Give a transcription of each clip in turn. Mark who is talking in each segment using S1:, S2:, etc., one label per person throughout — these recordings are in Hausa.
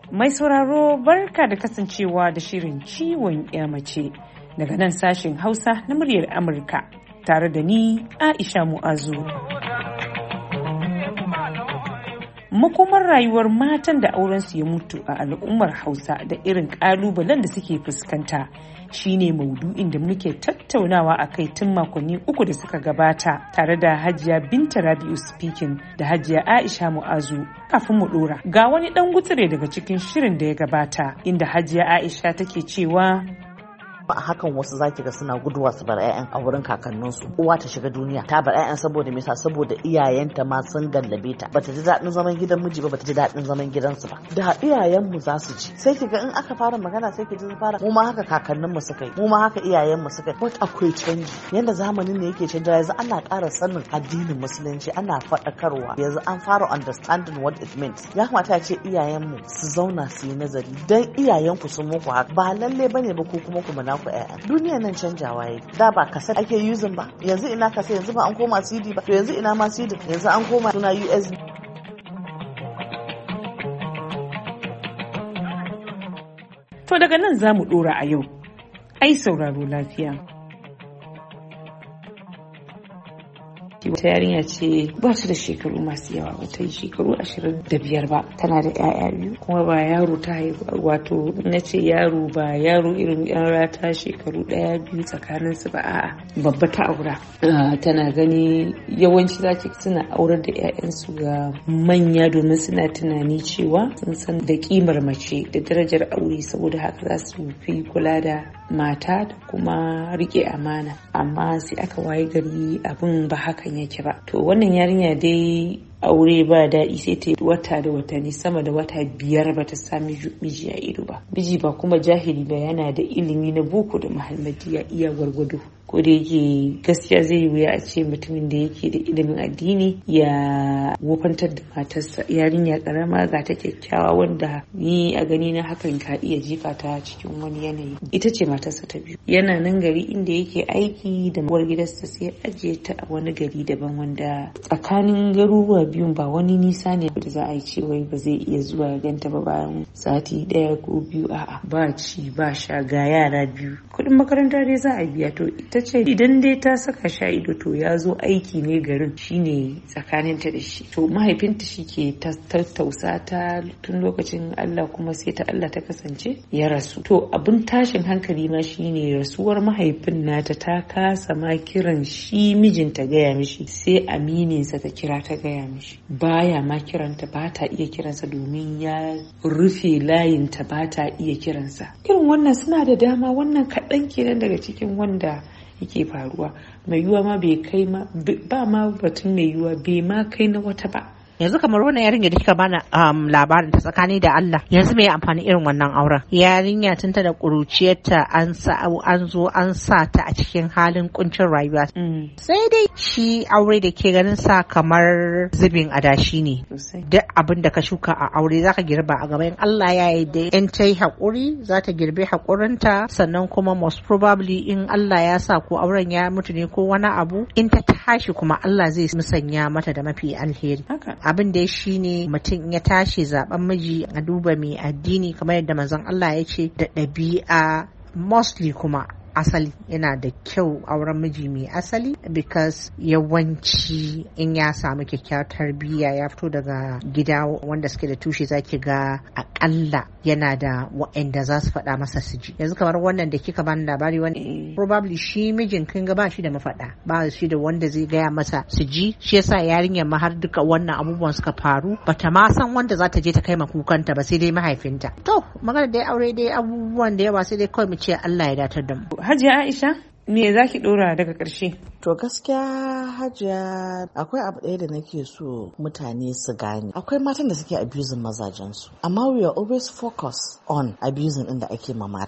S1: Mai sauraro barka da kasancewa da shirin ciwon mace daga nan sashen Hausa na muryar Amurka tare da ni Aisha Mu'azu. Makomar rayuwar matan da aurensu ya mutu a al'ummar Hausa da irin ƙalubalen da suke fuskanta shine maudu'in da muke tattaunawa a kai tun makonni 3 da suka gabata tare da Hajiya Binta Rabi'u speaking da Hajiya Aisha Mu'azu. Kafin mu dora, ga wani dan gutsire daga cikin shirin da ya gabata inda Hajiya Aisha take cewa
S2: a hakan wasu zaki ga suna guduwa su bar 'ya'yan a wurin kakanninsu. Uwa ta shiga duniya ta bar 'ya'yan saboda me yasa? Saboda iyayenta ma sun gallabe ta, bata ji daɗin zaman gidan miji ba, bata ji daɗin zaman gidansu ba. Da iyayenmu za su ji sai ki ga in aka fara magana sai ki ji fara mu ma haka kakanninmu suka yi, mu ma haka iyayenmu suka yi. But akwai canji yanda zamanin ne yake canza. Yanzu ana ƙara sanin addinin musulunci, ana faɗakarwa, yanzu an fara understanding what it means. Ya kamata a ce iyayenmu su zauna su yi nazari, dan iyayenku sun muku haka ba lalle bane ba ko kuma ku ku ƴaƴa. Duniya nan canjawa yake. Da ba kaset ake using ba, yanzu ina kaset, yanzu ba an koma CD ba, to yanzu ina ma CD, yanzu an koma suna USB.
S1: To daga nan za mu dora a yau. Ai sauraro lafiya. Wata yarinya ce ba su da shekaru masu yawa, wata yi shekaru 25 ba, tana da 'ya'ya biyu kuma ba yaro ta haihu. Wato na ce yaro ba yaro irin yan rata shekaru 1-2 tsakanin su ba, a'a babba ta aura. Tana gani yawanci zaki suna aurar da 'ya'yansu ga manya domin suna tunani cewa sun san da kimar mace da darajar aure, saboda haka za su fi kula da mata da kuma rike amana. Amma sai aka waye gari abin ba hakan yake ba. To wannan yarinya dai aure ba daɗi, sai ta wata da watanni sama da wata 5 ba ta sami miji a ido ba. Miji ba kuma jahili ba, yana da ilimi na boko da muhammadiya iya gwargwado. Ko da yake gaskiya zai yi wuya a ce mutumin da yake da ilimin addini ya wofantar da matarsa. Yarinya karama ga ta kyakkyawa, wanda ni a gani na hakan ka iya jefa ta cikin wani yanayi. Ita ce matarsa ta biyu. Yana nan gari inda yake aiki da uwar gidansa, sai ajiye ta a wani gari daban wanda tsakanin garuruwa biyun ba wani nisa ne da za a yi cewa ba zai iya zuwa ya ganta ba bayan sati 1 ko 2. A'a, ba ci ba sha, ga yara 2, kuɗin makaranta dai za a biya. To ita ce idan dai ta saka sha ido to ya zo aiki ne garin, shine tsakaninta da shi. To mahaifinta shi ke tattausa ta tun lokacin, Allah kuma sai ta Allah ta kasance ya rasu. To abin tashin hankali ma shine rasuwar mahaifin nata ta kasa ma kiran shi mijinta gaya mishi, sai amininsa ta kira ta gaya mishi. Baya ma kiranta, ba ta iya kiransa domin ya rufe layinta, ba ta iya kiransa. Irin wannan suna da dama, wannan kaɗan kenan daga cikin wanda yake faruwa. Mai yiwuwa ma bai kai ma, ba ma batun mai yiwuwa bai ma kai na wata ba.
S3: Yanzu kamar wannan yarinya da kika bana labarin ta, tsakani da Allah, yanzu me amfani irin wannan auren? Yarinya tun ta da kuruciyarta an zo an sa ta a cikin halin kuncin rayuwa. Sai dai shi aure da ke ganin sa kamar zubin adashi ne. Duk abin da ka shuka a aure zaka girba a gaban Allah. Ya yi dai in ta yi haƙuri za ta girbe haƙurinta, sannan kuma most probably in Allah ya sa ko auren ya mutu ne ko wani abu, in ta tashi kuma Allah zai musanya mata da mafi alheri. Abin da shi ne mutum ya tashi zaben miji a duba mai addini kamar yadda manzon Allah ya ce, da ɗabi'a mostly kuma asali. Yana da kyau auren miji mai asali, because yawanci in ya samu kyakkyawar tarbiyya, ya fito daga gida wanda suke da tushe, zaki ga akalla yana da waɗanda za su faɗa masa su ji. Yanzu kamar wannan da kika bani labari, wani probably shi mijin kin ga ba shi da mafaɗa, ba shi da wanda zai gaya masa su ji. Shi yasa yarinyar ma har duka wannan abubuwan suka faru bata ma san wanda za ta je ta kai ma kukanta ba, sai dai mahaifinta. To magana dai aure dai abubuwan da yawa, sai dai kawai mu ce Allah ya datar da mu.
S1: Hajiya Aisha, me za ki ɗora daga ƙarshe?
S2: To gaskiya Hajiya, akwai abu ɗaya da nake so mutane su gane. Akwai matan da suke abusing mazajensu, amma we are always focused on abusing ɗin da ake ma mata.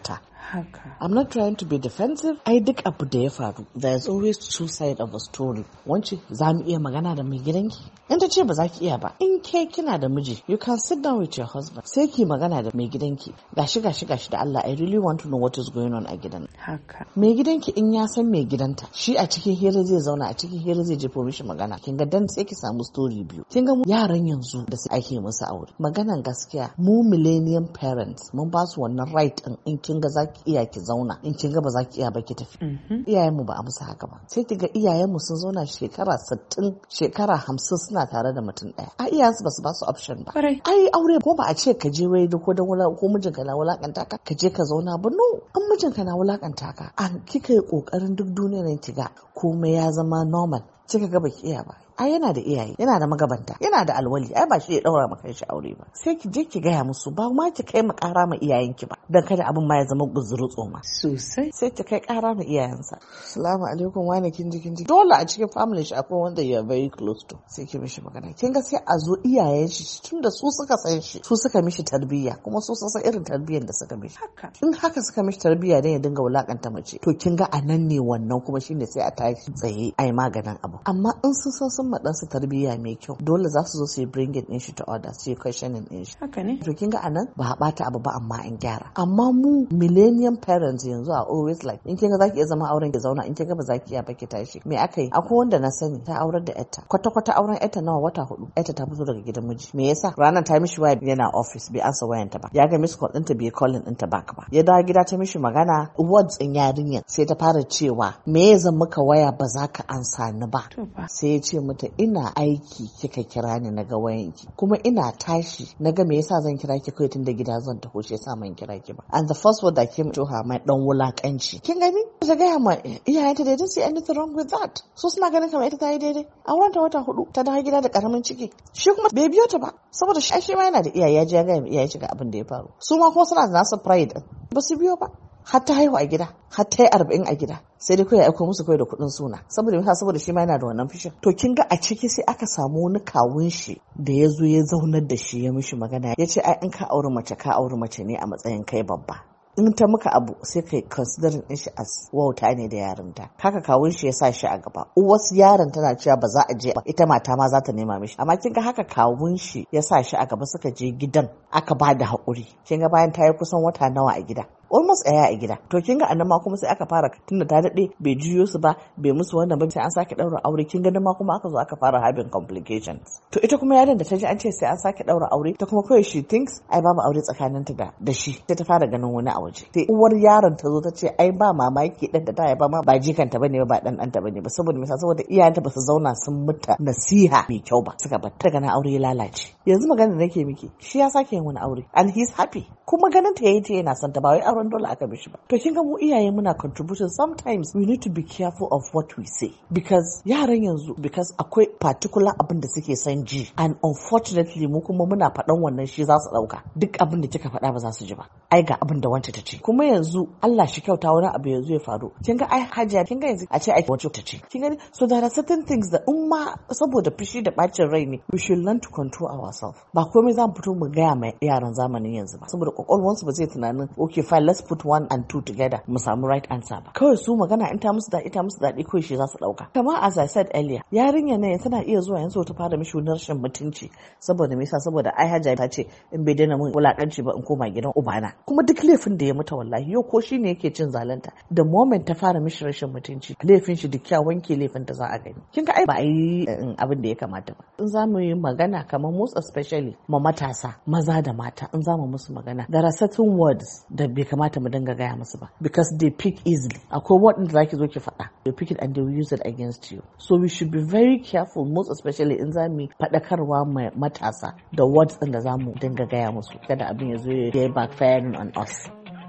S1: haka.
S2: I'm not trying to be defensive. Ai duk abu da ya faru, there's always two sides of a story. Wance za mu iya magana da mai gidanki? In ta ce ba za ki iya ba, in ke kina da miji, you can sit down with your husband. Sai ki magana da mai gidanki. Gashi da Allah, I really want to know what is going on a gidan.
S1: Haka.
S2: Mai gidanki in ya san mai gidanta, shi a cikin hira zai zauna, a cikin hira zai jefo mishi magana. Kin ga dan sai ki samu story biyu. Kin ga yaran yanzu da su ake musu aure. Maganan gaskiya, mu millennium parents mun ba su wannan right din, in kin ga za ki iya ki zauna, in kin ga ba za ki iya ba ki tafi. Iyayenmu ba a musu haka ba. Sai ki ga iyayenmu sun zauna shekara 60, shekara 50 suna tare da mutum ɗaya. A iyayensu ba su ba su option ba. Ai aure ko ba a ce ka je wai ko dan ko mijinka na wulakanta ka je ka zauna ba. No, an mijinka na wulakanta ka, an kika yi kokarin duk duniyar nan kiga komai ya zama normal, kika ga baki iya ba. Ai yana da iyaye, yana da magabanta, yana da alwali, ai ba shi ya daura maka shi aure ba. Sai ki je ki gaya musu, ba ma ki kai mu kara ma iyayenki ba, dan kada abin ma ya zama guzuru tsoma.
S1: Sosai.
S2: Sai ki kai kara ma iyayensa. Assalamu alaikum, wani kin ji. Dole a cikin family shi akwai wanda you are very close to. Sai ki mishi magana. Kin ga sai a zo iyayen shi tunda su suka san shi, su suka mishi tarbiyya, kuma su san irin tarbiyyar da suka mishi.
S1: Haka.
S2: In haka suka mishi tarbiyya dan ya dinga wulakanta mace, to kin ga anan ne wannan kuma shine sai a tashi tsaye ai maganin abu. Amma in sun maɗansu tarbiyya mai kyau, dole za su zo su yi bringing din shi to order, su yi questioning din shi.
S1: Haka ne.
S2: To kin ga anan ba a bata abu ba, amma an gyara. Amma mu millennium parents yanzu are always like, in kin ga zaki iya zama auren ki zauna, in kin ga ba zaki iya ba ki tashi. Me aka yi? Akwai wanda na sani ta aurar da yarta. Kwata auren yarta nawa, wata 4. Yarta ta fito daga gidan miji. Me yasa? Ranar ta mishi waya yana office, bai ansa wayanta ba. Ya ga miss call ɗinta, bai calling ɗinta back ba. Ya dawo gida ta mishi magana, words in yarinyar sai ta fara cewa me ya zan maka waya ba za ka ansa ni ba. Sai ya ce mata ina aiki kika kira ni naga wayanki, kuma ina tashi naga me yasa zan kira ki kai tun da gida zan taho, shi yasa man kira ki ba. And the first word that came to her, mai dan wulakanci. Kin gani? Ta ga ma iyayenta da didn't see anything wrong with that. So suna ganin kamar ita ta yi daidai. Auren ta wata 4 ta dawo gida da karamin ciki. Shi kuma bai biyo ta ba, saboda shi ma yana da iyaye, ya ji ya ga iyaye shiga abin da ya faru. Su ma kuma suna da nasu pride, ba su biyo ba. Har ta haihu a gida, har ta yi 40 a gida, sai dai kawai aiko musu kawai da kuɗin suna, saboda shi ma yana da wannan fishin. To kin ga a ciki sai aka samu wani kawun shi da ya zo ya zaunar da shi, ya mishi magana, ya ce ai in ka auri mace ne a matsayin kai babba. In ta muka abu sai kai considering din shi as wauta ne da yarinta. Haka kawun shi ya sa shi a gaba. Wasu yaron tana cewa ba za a je ba, ita mata ma za ta nema mishi. Amma kin ga haka kawun shi ya sa shi a gaba, suka je gidan aka ba da haƙuri. Kin ga bayan ta yi kusan wata nawa a gida, almost a gida. To kin ga annan ma kuma sai aka fara, tunda ta dade bai juyo su ba, bai musu wannan ba, sai an sake daura aure. Kin ga ma kuma aka zo aka fara having complications. To ita kuma yaron da ta ji an ce sai an sake daura aure, ta kuma kawai she thinks ai babu aure tsakaninta da shi. Sai ta fara ganin wani a waje. Sai uwar yaron ta zo ta ce ai ba mamaki dan da ta haifa ma ba jikanta bane ba dan ɗanta bane ba, saboda iyayenta ba su zauna sun muta nasiha mai kyau ba, suka bar ta ganin aure ya lalace. Yanzu magana da nake miki, shi ya sake yin wani aure and he's happy, kuma ganin ta yayi ta yana son ta, ba wai auren dole aka mishi ba. To kin ga mu iyaye muna contribution. Sometimes we need to be careful of what we say, because yaran yanzu, because akwai particular abin da suke son ji, and unfortunately mu kuma muna faɗan wannan shi za su ɗauka. Duk abin da kika faɗa ba za su ji ba. Ai ga abin da wance ta ce, kuma yanzu Allah shi kyauta wani abu yanzu ya faru. Kin ga ai hajiya, kin ga yanzu a ce ai wance ta ce. Kin gani? So there are certain things da in ma saboda fushi da bacin rai ne, we should learn to control ourselves. Ba komai za mu fito mu gaya mai yaran zamanin yanzu ba, saboda kwakwalwansu ba zai tunanin okay fine let's put 1 and 2 together mu samu right answer ba. Kawai su magana in ta musu daɗi kawai shi za su ɗauka. Kamar as I said earlier, yarinya ne tana iya zuwa yanzu ta fara mishi wani rashin mutunci, saboda me yasa? Saboda ai hajja ta ce in bai daina mun wulakanci ba in koma gidan ubana. Kuma duk laifin da ya mata wallahi yau ko shi ne yake cin zalunta, the moment ta fara mishi rashin mutunci, laifin shi duk ya wanke laifin ta za a gani. Kin ga ai ba yi abin da ya kamata ba. In za mu yi magana kamar most especially ma matasa maza da mata, in za mu musu magana, there are certain words da bai kamata mu dinga gaya musu ba, because they pick easily. Akwai word da zaki zo ki faɗa, they pick it and they will use it against you. So we should be very careful, most especially in za mu faɗakarwa mai matasa da words din da za mu dinga gaya musu, kada abin ya zo ya backfiring on us.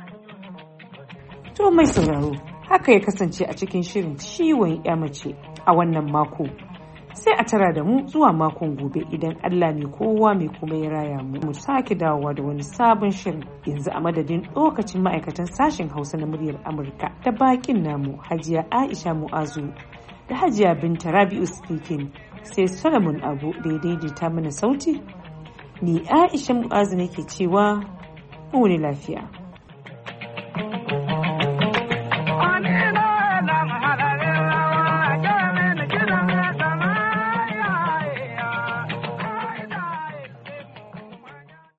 S1: To mai sauraro, haka ya kasance a cikin shirin ciwon ya mace a wannan mako. Sai a tara da mu zuwa makon gobe idan Allah mai kowa mai kuma ya raya mu sake dawowa da wani sabon shirin. Yanzu a madadin lokacin ma'aikatan sashen Hausa na muryar Amurka da bakin namu Hajiya Aisha Mu'azu da Hajiya Binta Rabi'u speaking, sai Solomon Abu da ya daidaita mana sauti. Ni Aisha Mu'azu nake cewa mu ne lafiya.